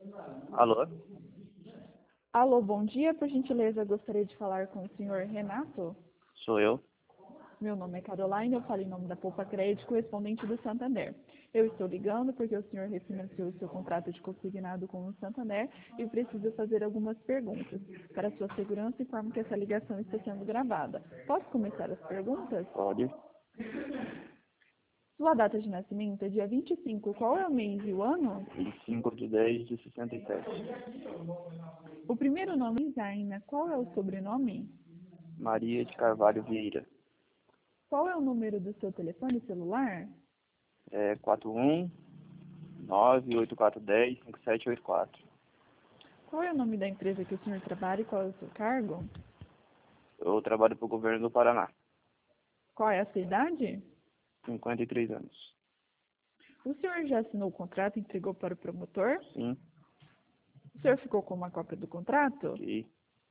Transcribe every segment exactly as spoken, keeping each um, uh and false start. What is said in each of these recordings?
Alô? Alô, bom dia. Por gentileza, gostaria de falar com o senhor Renato. Sou eu. Meu nome é Caroline, eu falo em nome da Poupa Crédito, correspondente do Santander. Eu estou ligando porque o senhor refinanciou o seu contrato de consignado com o Santander e preciso fazer algumas perguntas. Para sua segurança, informo que essa ligação está sendo gravada. Posso começar as perguntas? Pode. Sua data de nascimento é dia vinte e cinco. Qual é o mês e o ano? vinte e cinco de dez de sessenta e sete. O primeiro nome é Zaina. Qual é o sobrenome? Maria de Carvalho Vieira. Qual é o número do seu telefone celular? É quatro um nove oito quatro um zero cinco sete oito quatro. Qual é o nome da empresa que o senhor trabalha e qual é o seu cargo? Eu trabalho para o governo do Paraná. Qual é a sua idade? cinquenta e três anos. O senhor já assinou o contrato e entregou para o promotor? Sim. O senhor ficou com uma cópia do contrato? E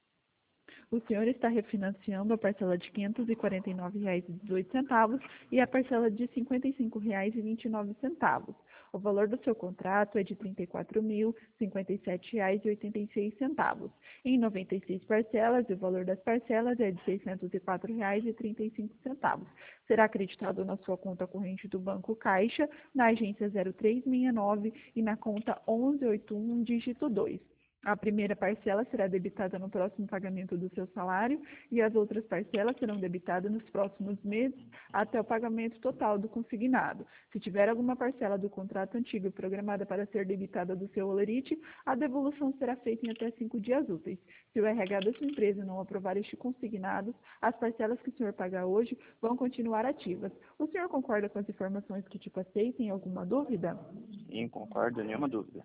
O senhor está refinanciando a parcela de quinhentos e quarenta e nove reais e dezoito centavos e a parcela de cinquenta e cinco reais e vinte e nove centavos. O valor do seu contrato é de trinta e quatro mil, cinquenta e sete reais e oitenta e seis centavos. Em noventa e seis parcelas, e o valor das parcelas é de seiscentos e quatro reais e trinta e cinco centavos. Será acreditado na sua conta corrente do Banco Caixa, na agência zero três seis nove e na conta onze oitenta e um, dígito dois. A primeira parcela será debitada no próximo pagamento do seu salário e as outras parcelas serão debitadas nos próximos meses até o pagamento total do consignado. Se tiver alguma parcela do contrato antigo programada para ser debitada do seu holerite, a devolução será feita em até cinco dias úteis. Se o R H da sua empresa não aprovar este consignado, as parcelas que o senhor pagar hoje vão continuar ativas. O senhor concorda com as informações que te passei? Tem alguma dúvida? sim, concordo, nenhuma dúvida.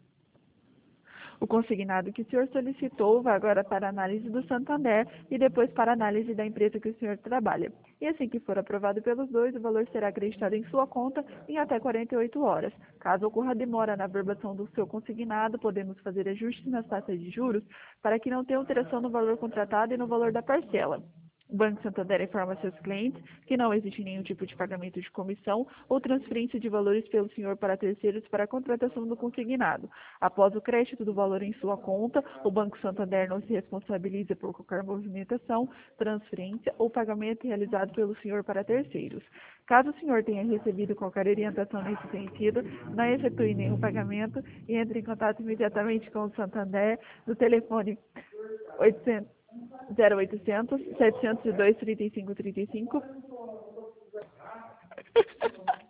O consignado que o senhor solicitou vai agora para análise do Santander e depois para análise da empresa que o senhor trabalha. E assim que for aprovado pelos dois, o valor será acreditado em sua conta em até quarenta e oito horas. Caso ocorra demora na verbação do seu consignado, podemos fazer ajustes nas taxas de juros para que não tenha alteração no valor contratado e no valor da parcela. O Banco Santander informa a seus clientes que não existe nenhum tipo de pagamento de comissão ou transferência de valores pelo senhor para terceiros para a contratação do consignado. Após o crédito do valor em sua conta, o Banco Santander não se responsabiliza por qualquer movimentação, transferência ou pagamento realizado pelo senhor para terceiros. Caso o senhor tenha recebido qualquer orientação nesse sentido, não efetue nenhum pagamento e entre em contato imediatamente com o Santander no telefone oitocentos zero oitocentos, setecentos e dois, trinta e cinco, trinta e cinco.